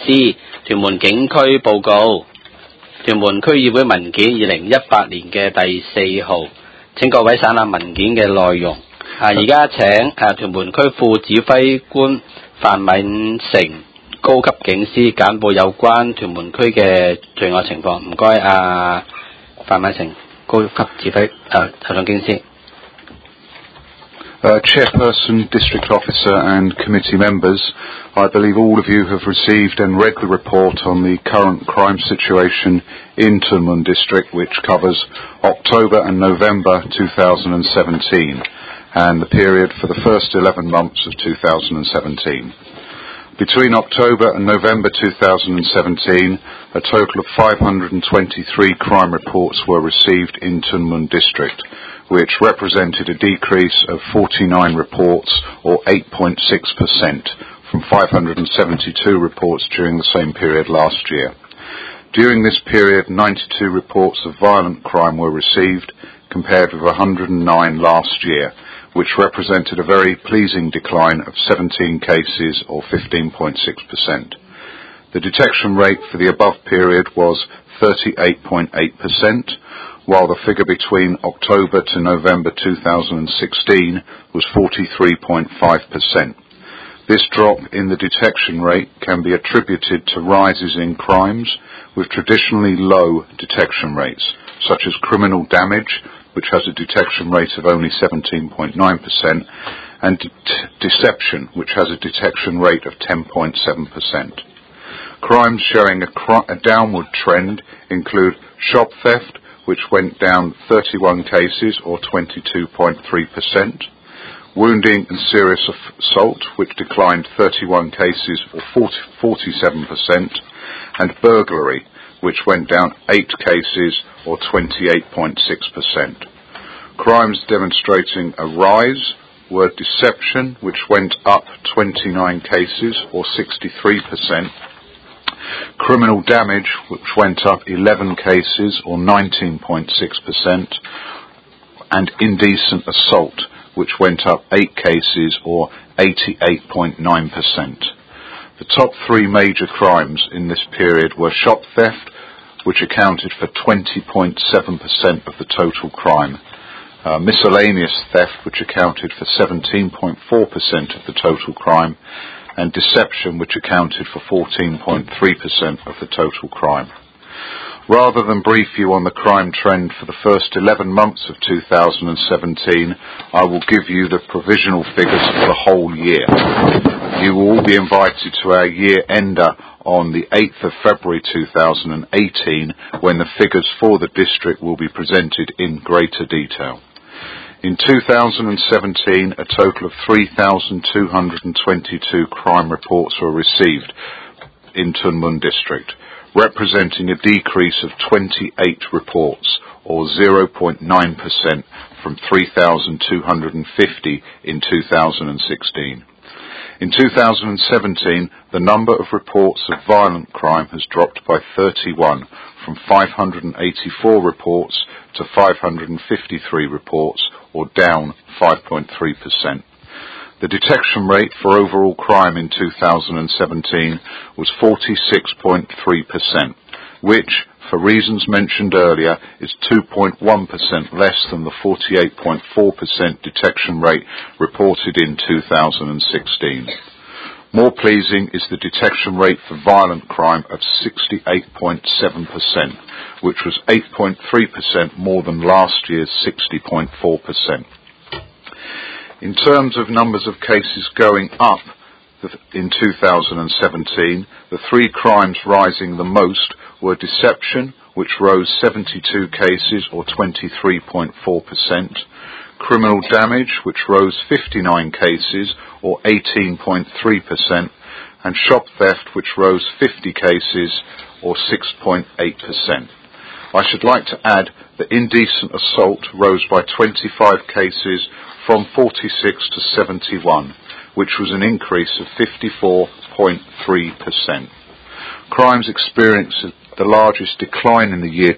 司屯門警區報告，屯門區議會文件2018年嘅第4號，請各位省覽文件嘅內容。而家請屯門區副指揮官范敏成高級警司簡報有關屯門區嘅罪案情況。唔該，范敏成高級指揮頭長警司。 Chairperson, District Officer and Committee Members, I believe all of you have received and read the report on the current crime situation in Tuen Mun District, which covers October and November 2017 and the period for the first 11 months of 2017. Between October and November 2017, a total of 523 crime reports were received in Tuen Mun District, which represented a decrease of 49 reports or 8.6% from 572 reports during the same period last year. During this period, 92 reports of violent crime were received, compared with 109 last year, which represented a very pleasing decline of 17 cases or 15.6%. The detection rate for the above period was 38.8%, while the figure between October to November 2016 was 43.5%. This drop in the detection rate can be attributed to rises in crimes with traditionally low detection rates, such as criminal damage, which has a detection rate of only 17.9%, and deception, which has a detection rate of 10.7%. Crimes showing a downward trend include shop theft, which went down 31 cases or 22.3%, wounding and serious assault, which declined 31 cases or 47%, and burglary, which went down 8 cases or 28.6%. Crimes demonstrating a rise were deception, which went up 29 cases or 63%, criminal damage, which went up 11 cases or 19.6%, and indecent assault, which went up 8 cases or 88.9%. The top 3 major crimes in this period were shop theft, which accounted for 20.7% of the total crime, miscellaneous theft, which accounted for 17.4% of the total crime, and deception, which accounted for 14.3% of the total crime. Rather than brief you on the crime trend for the first 11 months of 2017, I will give you the provisional figures for the whole year. You will all be invited to our year-ender on the 8th of February 2018, when the figures for the district will be presented in greater detail. In 2017, a total of 3,222 crime reports were received in Tuen Mun District, representing a decrease of 28 reports, or 0.9% from 3,250 in 2016. In 2017, the number of reports of violent crime has dropped by 31, from 584 reports to 553 reports, or down 5.3%. The detection rate for overall crime in 2017 was 46.3%, which, for reasons mentioned earlier, is 2.1% less than the 48.4% detection rate reported in 2016. More pleasing is the detection rate for violent crime of 68.7%, which was 8.3% more than last year's 60.4%. In terms of numbers of cases going up in 2017, the 3 crimes rising the most were deception, which rose 72 cases or 23.4%, criminal damage, which rose 59 cases or 18.3%, and shop theft, which rose 50 cases or 6.8%. I should like to add that indecent assault rose by 25 cases from 46 to 71, which was an increase of 54.3%. crimes experienced the largest decline in the year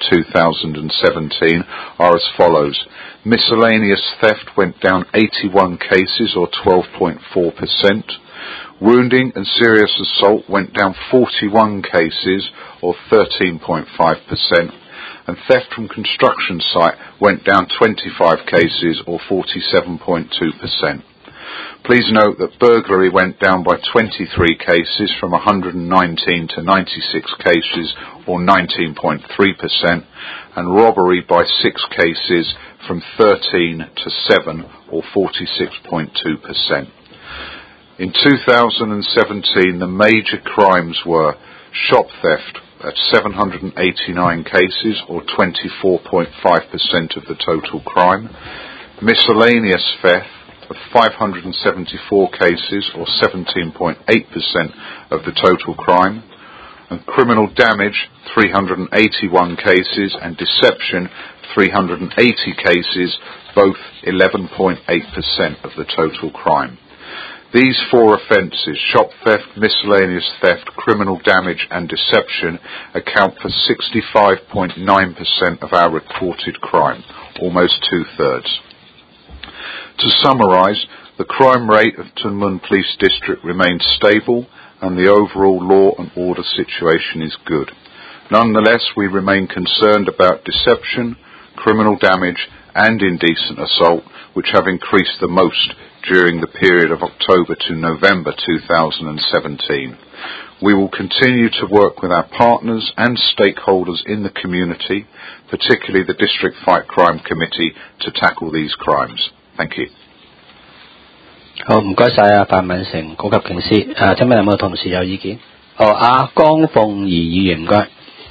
2017 are as follows. Miscellaneous theft went down 81 cases or 12.4%. Wounding and serious assault went down 41 cases or 13.5%. And theft from construction site went down 25 cases or 47.2%. Please note that burglary went down by 23 cases from 119 to 96 cases or 19.3%, and robbery by 6 cases from 13 to 7 or 46.2%. In 2017, the major crimes were shop theft at 789 cases or 24.5% of the total crime, miscellaneous theft of 574 cases or 17.8% of the total crime, and criminal damage 381 cases and deception 380 cases, both 11.8% of the total crime. These 4 offences, shop theft, miscellaneous theft, criminal damage and deception, account for 65.9% of our reported crime, almost 2/3. To summarise, the crime rate of Tuen Mun Police District remains stable and the overall law and order situation is good. Nonetheless, we remain concerned about deception, criminal damage and indecent assault, which have increased the most during the period of October to November 2017. We will continue to work with our partners and stakeholders in the community, particularly the District Fight Crime Committee, to tackle these crimes. Thank you. 好，唔該晒啊，范敏成高級警司。請問有冇同事有意見？阿江鳳儀議員唔該。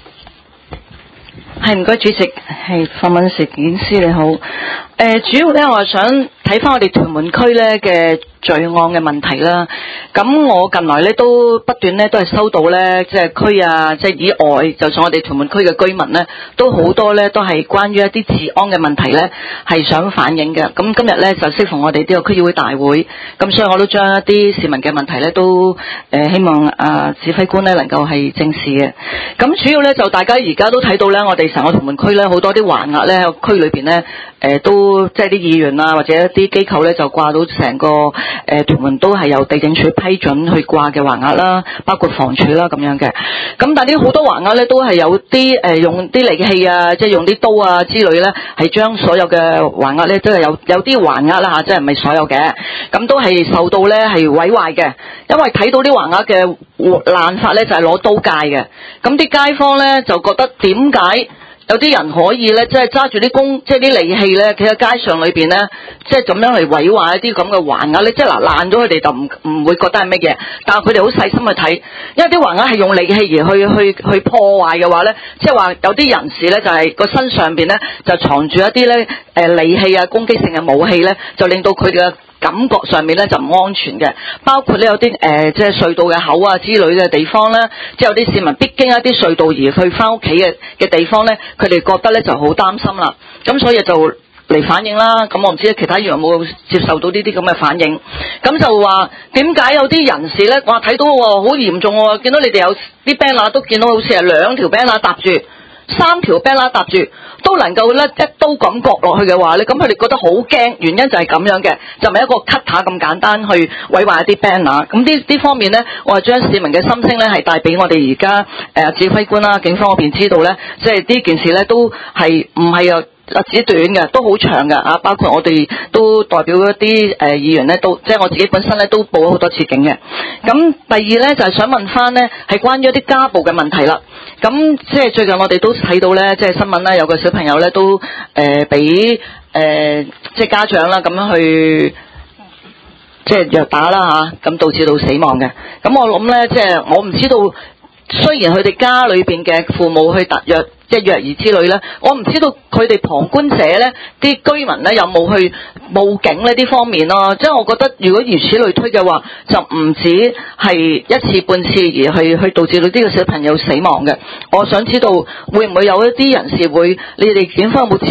係唔該，主席，係范敏成警司你好。主要咧，我想睇翻我哋屯門區咧嘅罪案嘅問題啦。咁我近來咧都不斷咧都係收到咧，即係區啊，即係以外，就算我哋屯門區嘅居民咧，都好多咧都係關於一啲治安嘅問題咧，係想反映嘅。咁今日咧就適逢我哋呢個區議會大會，咁所以我都將一啲市民嘅問題咧都希望指揮官咧能夠係正視嘅。咁主要咧就大家而家都睇到咧，我哋成個屯門區咧好多啲橫額咧，區裏邊咧都即係啲議員啊或者一啲機構咧就掛到成個屯門都係由地政署批准去掛嘅橫額啦，包括房署啦咁樣嘅。咁但係啲好多橫額咧都係有啲用啲利器啊，即係用啲刀啊之類咧，係將所有嘅橫額咧都係有啲橫額啦嚇，即係唔係所有嘅，咁都係受到咧係毀壞嘅，因為睇到啲橫額嘅爛法咧就係攞刀界嘅。咁啲街坊咧就覺得點解有啲人可以咧，即係揸住啲即係啲利器咧，企喺街上裏邊咧，即係咁樣嚟毀壞一啲咁嘅橫額咧，即係爛咗佢哋就唔會覺得係乜嘢，但係佢哋好細心去睇，因為啲橫額係用利器而去破壞嘅話咧，即係話有啲人士咧就係個身上邊咧就藏住一啲咧利器啊攻擊性嘅武器咧，就令到佢哋嘅感覺上面咧就唔安全嘅，包括咧有啲即係隧道嘅口啊之類嘅地方咧，即係有啲市民必經一啲隧道而去翻屋企嘅地方咧，佢哋覺得咧就好擔心啦，咁所以就嚟反映啦。咁我唔知其他議員有冇接受到呢啲咁嘅反應，咁就話點解有啲人士咧，哇睇到好嚴重喎，見到你哋有啲 banner 都見到好似係2條 banner 搭住，3條 banner 搭住都能夠咧一刀咁割落去嘅話咧，咁佢哋覺得好驚，原因就係咁樣嘅，就唔係一個 cutter 咁簡單去毀壞一啲 banner。咁呢方面咧，我係將市民嘅心聲咧係帶俾我哋而家指揮官啦、警方嗰邊知道咧，即係呢件事咧都係唔係只短嘅，都好長嘅啊！包括我哋都代表一啲議員咧，都即係我自己本身咧都報咗好多次警嘅。咁第二咧就係想問翻咧，係關於一啲家暴嘅問題啦。咁即係最近我哋都睇到咧，即係新聞咧有個小朋友咧都俾即係家長啦咁樣去即係虐打啦嚇，咁導致到死亡嘅。咁我諗咧，即係我唔知道，雖然佢哋家裏邊嘅父母去虐兒之類咧，我唔知道佢哋旁觀者咧，啲居民咧有冇去報警呢啲方面咯。即係我覺得，如果如此類推嘅話，就唔止係一次半次而去導致到呢個小朋友死亡嘅。我想知道會唔會有一啲人士會，你哋警方有冇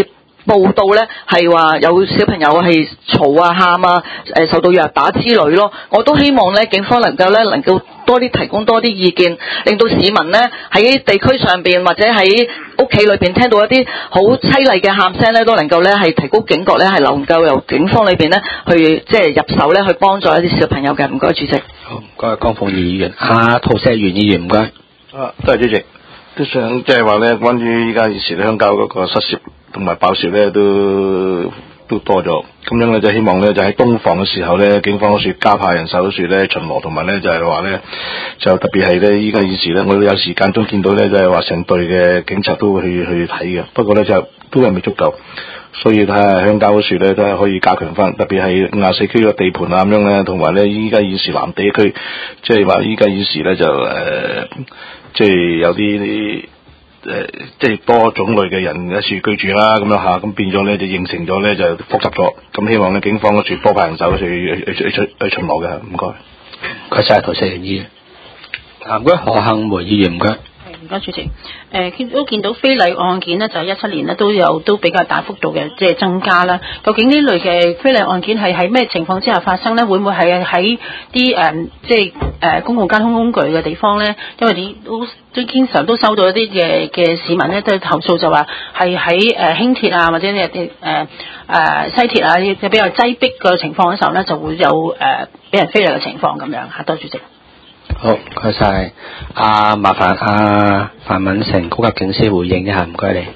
報道咧係話有小朋友係嘈啊、喊啊、受到虐打之類咯。我都希望咧警方能夠多啲提供多啲意見，令到市民咧喺地區上邊或者喺屋企裏邊聽到一啲好凄厲嘅喊聲咧，都能夠咧係提高警覺咧，係能夠由警方裏邊咧去即係入手咧去幫助一啲小朋友嘅。唔該主席。 好，唔該江鳳儀議員。陶石元議員唔該。 多謝主席。都想即係話咧，關於依家現時鄉郊嗰個失竊同埋爆竊咧，都多咗。咁樣咧就希望咧就喺冬防嘅時候咧，警方嗰處加派人手嗰處咧巡邏，同埋咧就係話咧就特別係咧依家現時咧，我有時間中見到咧就係話成隊嘅警察都會去睇嘅。不過咧就都係未足夠，所以睇下鄉郊嗰處咧都係可以加強翻，特別係54區嘅地盤啊咁樣咧，同埋咧依家現時南地區，即係話依家現時咧就即係有啲即係多種類嘅人一處居住啦，咁樣嚇，咁變咗咧就形成咗咧就複雜咗。咁希望咧警方嗰處多派人手去巡邏嘅，唔該。 唔該曬，陶石元議員。唔該，何幸梅議員唔該。 唔該主席，都見到非禮案件呢，就17年呢都比較大幅度嘅即係增加啦。究竟呢類嘅非禮案件係喺咩情況之下發生呢？會唔會係喺啲即係公共交通工具嘅地方呢？因為你都經常都收到一啲嘅市民呢，都投訴就話係喺輕鐵啊或者啲西鐵啊比較擠迫嘅情況嘅時候呢，就會有俾人非禮嘅情況咁樣嚇。多謝主席。 好，唔該晒。麻煩范敏成高級警司回應一下，唔該你。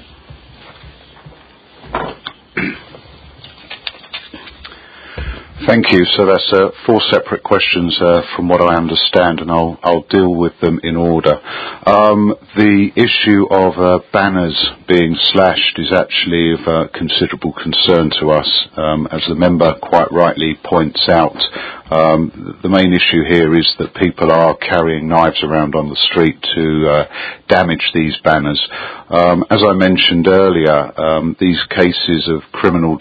Thank you. So that's 4 separate questions from what I understand, and I'll deal with them in order. The issue of banners being slashed is actually of considerable concern to us. As the member quite rightly points out, the main issue here is that people are carrying knives around on the street to damage these banners. As I mentioned earlier, these cases of criminal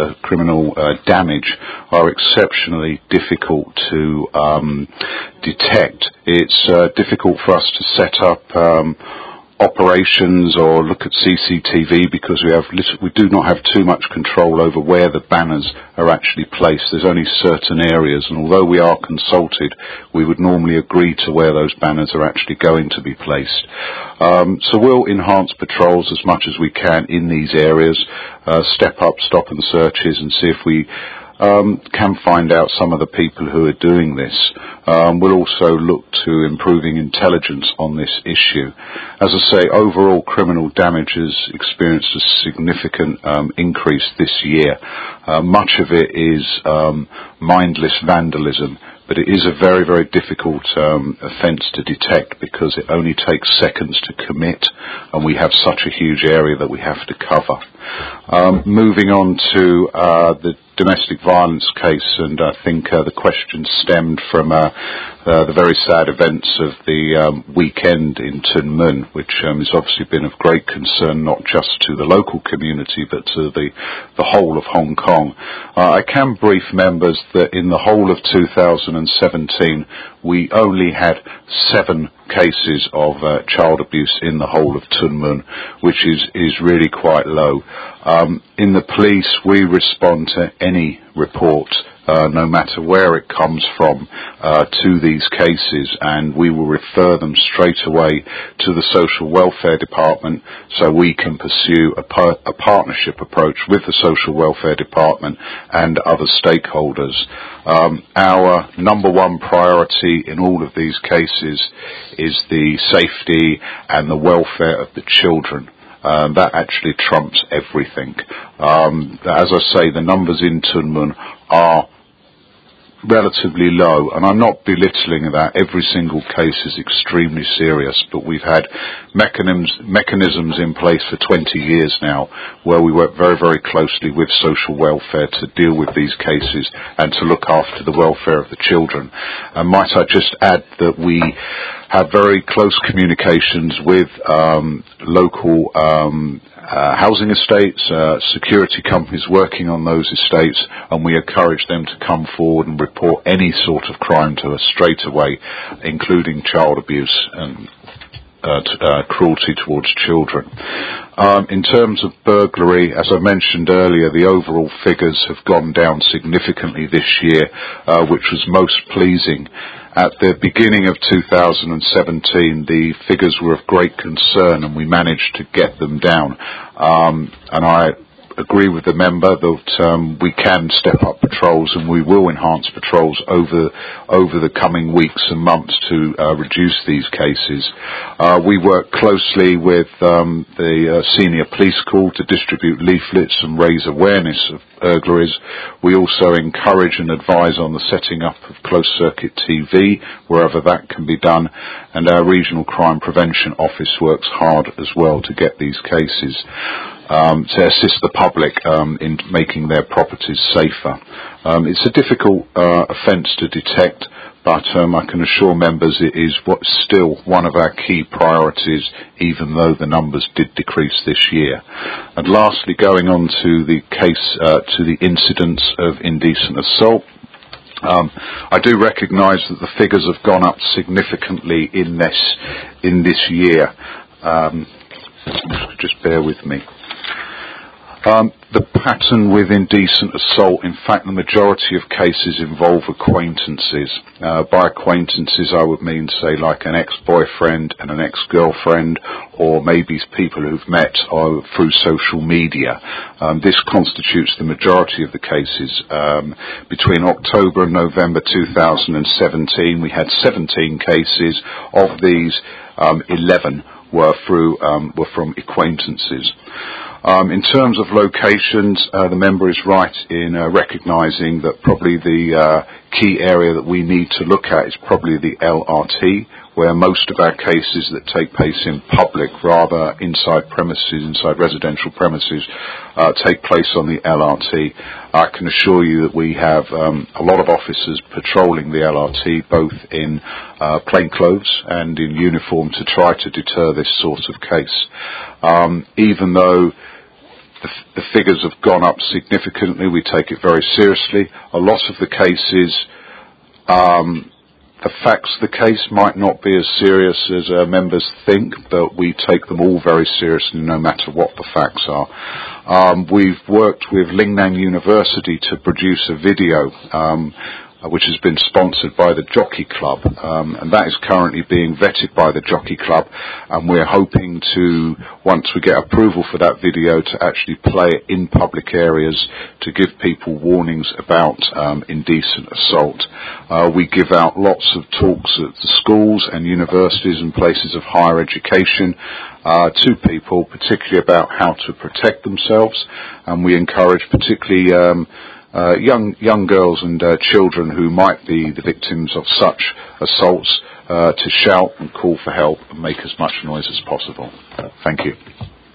damage are exceptionally difficult to detect. It's difficult for us to set up operations or look at CCTV because we do not have too much control over where the banners are actually placed. There's only certain areas, and although we are consulted, we would normally agree to where those banners are actually going to be placed. So we'll enhance patrols as much as we can in these areas, step up stop and searches, and see if we can find out some of the people who are doing this. We'll also look to improving intelligence on this issue. As I say, overall criminal damage has experienced a significant increase this year. Much of it is mindless vandalism, but it is a very, very difficult offence to detect because it only takes seconds to commit, and we have such a huge area that we have to cover. Moving on to the domestic violence case, and I think the question stemmed from the very sad events of the weekend in Tuen Mun, which has obviously been of great concern not just to the local community but to the whole of Hong Kong. I can brief members that in the whole of 2017 we only had 7 cases of child abuse in the whole of Tuen Mun, which is really quite low. In the police, we respond to any report, no matter where it comes from, to these cases, and we will refer them straight away to the Social Welfare Department so we can pursue a partnership approach with the Social Welfare Department and other stakeholders. Our number one priority in all of these cases is the safety and the welfare of the children. That actually trumps everything. As I say, the numbers in Tuen Mun are relatively low, and I'm not belittling that. Every single case is extremely serious, but we've had mechanisms in place for 20 years now where we work very, very closely with social welfare to deal with these cases and to look after the welfare of the children. And might I just add that we have very close communications with local housing estates, security companies working on those estates, and we encourage them to come forward and report any sort of crime to us straight away, including child abuse. And cruelty towards children. In terms of burglary, as I mentioned earlier, the overall figures have gone down significantly this year, which was most pleasing. At the beginning of 2017, the figures were of great concern, and we managed to get them down. And I agree with the member that we can step up patrols, and we will enhance patrols over the coming weeks and months to reduce these cases. We work closely with the senior police corps to distribute leaflets and raise awareness of burglaries. We also encourage and advise on the setting up of closed-circuit TV wherever that can be done, and our Regional Crime Prevention Office works hard as well to get these cases, to assist the public in making their properties safer. It's a difficult offence to detect, but I can assure members it is still one of our key priorities, even though the numbers did decrease this year. And lastly, going on to the case, to the incidents of indecent assault, I do recognise that the figures have gone up significantly in this year. Just bear with me. The pattern with indecent assault, in fact, the majority of cases involve acquaintances. By acquaintances, I would mean, say, like an ex-boyfriend and an ex-girlfriend, or maybe people who've met through social media. This constitutes the majority of the cases. Between October and November 2017, we had 17 cases. Of these, 11 were from acquaintances. In terms of locations, the member is right in recognising that probably the key area that we need to look at is probably the LRT, where most of our cases that take place in public, rather inside residential premises, take place on the LRT. I can assure you that we have a lot of officers patrolling the LRT, both in plainclothes and in uniform, to try to deter this sort of case. Even though the figures have gone up significantly, we take it very seriously. A lot of the cases, the facts of the case might not be as serious as members think, but we take them all very seriously no matter what the facts are. We've worked with Lingnan University to produce a video which has been sponsored by the Jockey Club, and that is currently being vetted by the Jockey Club, and we're hoping to, once we get approval for that video, to actually play it in public areas to give people warnings about indecent assault. We give out lots of talks at the schools and universities and places of higher education to people, particularly about how to protect themselves, and we encourage particularly young girls and children who might be the victims of such assaults to shout and call for help and make as much noise as possible. Thank you.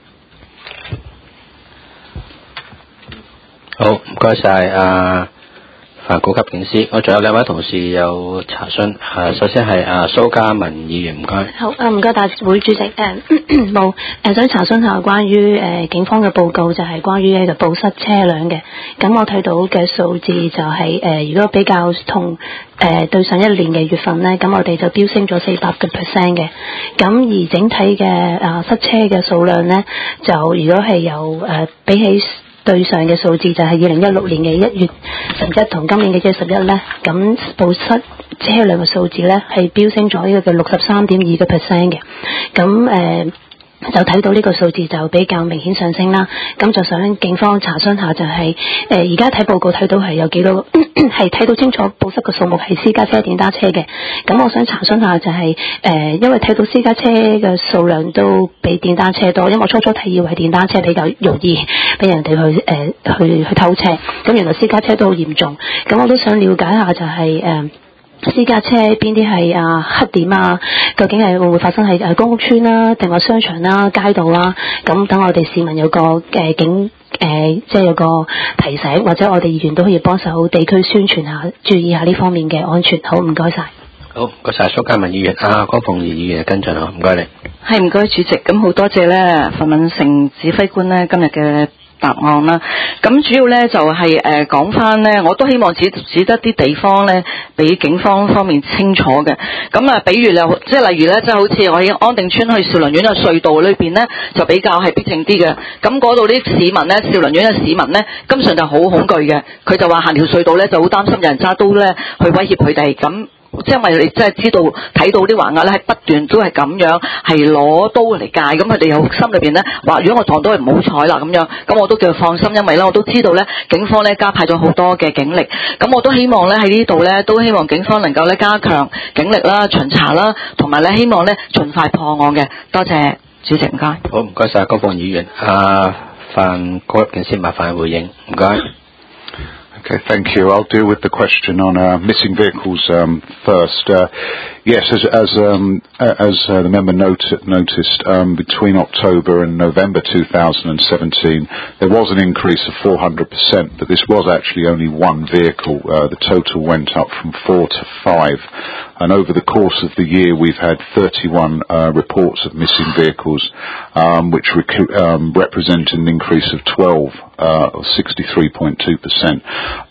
好，唔該晒范高級警司。我仲有兩位同事有查詢，首先係蘇嘉文議員，唔該。 好，唔該大會主席。冇想查詢下關於警方嘅報告，就係關於呢個報失車輛嘅。咁我睇到嘅數字就係如果比較同對上一年嘅月份咧，咁我哋就飆升咗400%嘅。咁而整體嘅失車嘅數量咧，就如果係有比起對上嘅數字就係2016年嘅1月11同今年嘅1月11咧，咁報失車輛嘅數字咧係飆升咗呢個嘅63.2%嘅。咁就睇到呢個數字就比較明顯上升啦。咁就想警方查詢下就係而家睇報告睇到係有幾多係睇到清楚報失嘅數目係私家車電單車嘅。咁我想查詢下就係因為睇到私家車嘅數量都比電單車多，因為我初睇以為電單車比較容易俾人哋去偷車，咁原來私家車都好嚴重。咁我都想了解下就係私家車邊啲係黑點啊？究竟係會唔會發生喺公屋村啦，定話商場啦、街道啦？咁等我哋市民有個即係有個提醒，或者我哋議員都可以幫手地區宣傳下，注意下呢方面嘅安全。好，唔該晒。 好，唔該晒蘇嘉文議員，江鳳儀議員跟進啊，唔該你。 係唔該主席，咁好多謝咧，范敏成指揮官咧今日嘅答案啦。咁主要咧就係講翻咧，我都希望指得啲地方咧，俾警方方面清楚嘅。咁啊，比如咧，即係例如咧，即係好似我喺安定村去兆麟苑嘅隧道裏邊咧，就比較係逼靜啲嘅。咁嗰度啲市民咧，兆麟苑嘅市民咧，根本上就好恐懼嘅。佢就話行條隧道咧，就好擔心有人揸刀咧去威脅佢哋。咁即係因為你真係知道睇到啲橫額咧，係不斷都係咁樣係攞刀嚟戒，咁佢哋又心裏邊咧話：如果我撞到佢唔好彩啦咁樣，咁我都叫佢放心，因為咧我都知道咧警方咧加派咗好多嘅警力，咁我都希望咧喺呢度咧都希望警方能夠咧加強警力啦、巡查啦，同埋咧希望咧盡快破案嘅。多謝主席，唔該。 好，唔該晒高鳳議員。范國健先麻煩回應，唔該。 Okay, thank you. I'll deal with the question on missing vehicles first. Yes, as the member noticed, between October and November 2017, there was an increase of 400%, but this was actually only one vehicle. The total went up from 4 to 5. And over the course of the year, we've had 31 reports of missing vehicles, which represent an increase of 12, or 63.2%.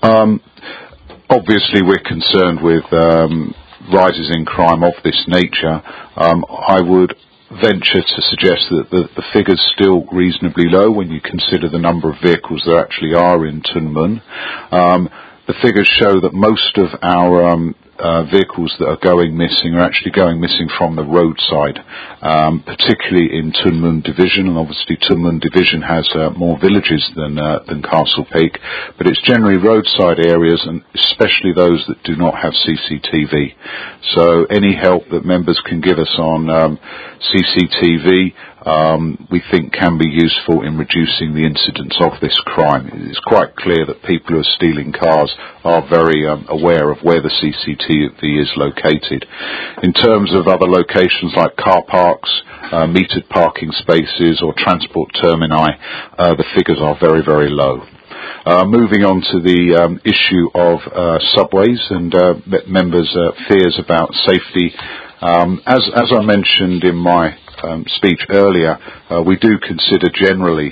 Obviously, we're concerned with rises in crime of this nature. I would venture to suggest that the figure's still reasonably low when you consider the number of vehicles there actually are in Tuen Mun. The figures show that most of our vehicles that are going missing are actually going missing from the roadside, particularly in Tuen Mun Division, and obviously Tuen Mun Division has more villages than Castle Peak, but it's generally roadside areas, and especially those that do not have CCTV. So any help that members can give us on CCTV, we think can be useful in reducing the incidence of this crime. It's quite clear that people who are stealing cars are very aware of where the CCTV is located. In terms of other locations like car parks, metered parking spaces or transport termini, the figures are very, very low. Moving on to the issue of subways and members' fears about safety. As I mentioned in my speech earlier, we do consider generally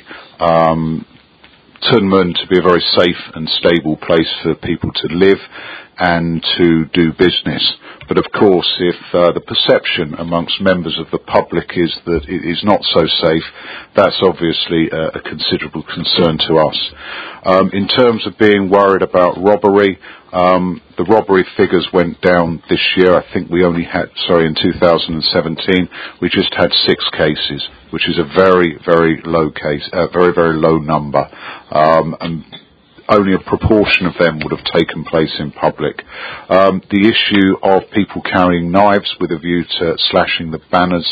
Tuen Mun to be a very safe and stable place for people to live and to do business. But of course, if the perception amongst members of the public is that it is not so safe, that's obviously a considerable concern to us. In terms of being worried about robbery, the robbery figures went down this year. I think we only had, in 2017, we just had 6 cases, which is a very, very low case, very, very low number. And only a proportion of them would have taken place in public. The issue of people carrying knives with a view to slashing the banners,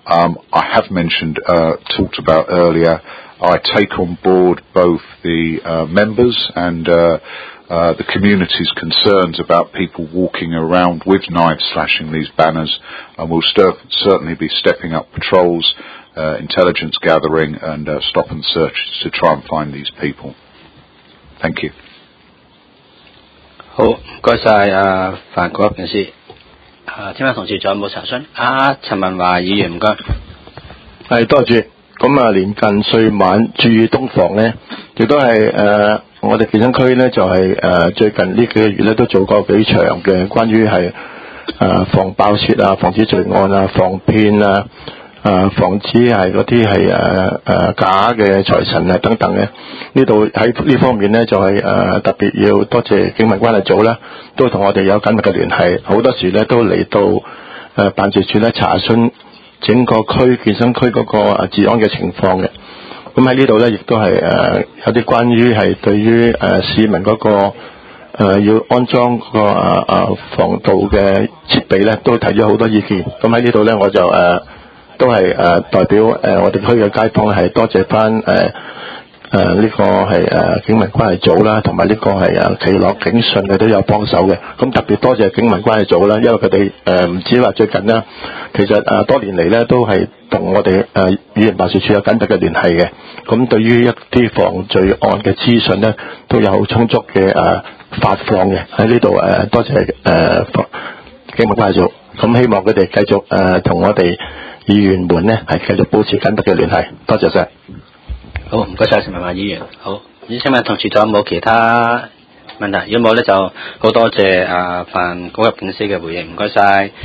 I have mentioned, talked about earlier. I take on board both the members and the community's concerns about people walking around with knives slashing these banners, and we'll certainly be stepping up patrols, intelligence gathering and stop and search to try and find these people. Thank you. 好，唔該晒范國健師。聽下同事仲有冇查詢？陳文華議員唔該。 係多謝。咁啊，年近歲晚注意東防咧，亦都係我哋健身區咧就係最近呢幾個月咧都做過幾場嘅關於係防爆竊啊、防止罪案啊、防騙啊。防止係嗰啲係假嘅財神啊等等嘅，呢度喺呢方面咧就係特別要多謝警民關係組啦，都同我哋有緊密嘅聯繫，好多時咧都嚟到辦事處咧查詢整個區健身區嗰個治安嘅情況嘅。咁喺呢度咧亦都係有啲關於係對於市民嗰個要安裝嗰個防盜嘅設備咧，都提咗好多意見。咁喺呢度咧我就都係代表我哋區嘅街坊係多謝翻呢個係警民關係組啦，同埋呢個係耆樂警訊嘅都有幫手嘅。咁特別多謝警民關係組啦，因為佢哋唔止話最近啦，其實多年嚟咧都係同我哋議員辦事處有緊密嘅聯繫嘅。咁對於一啲防罪案嘅資訊咧，都有好充足嘅發放嘅。喺呢度多謝警民關係組。咁希望佢哋繼續同我哋議員們呢係繼續保持緊密嘅聯繫，多謝晒。 好，唔該晒陳文華議員。好，請問同事仲有冇其他問題？如果冇咧，就好多謝范高級警司嘅回應，唔該晒。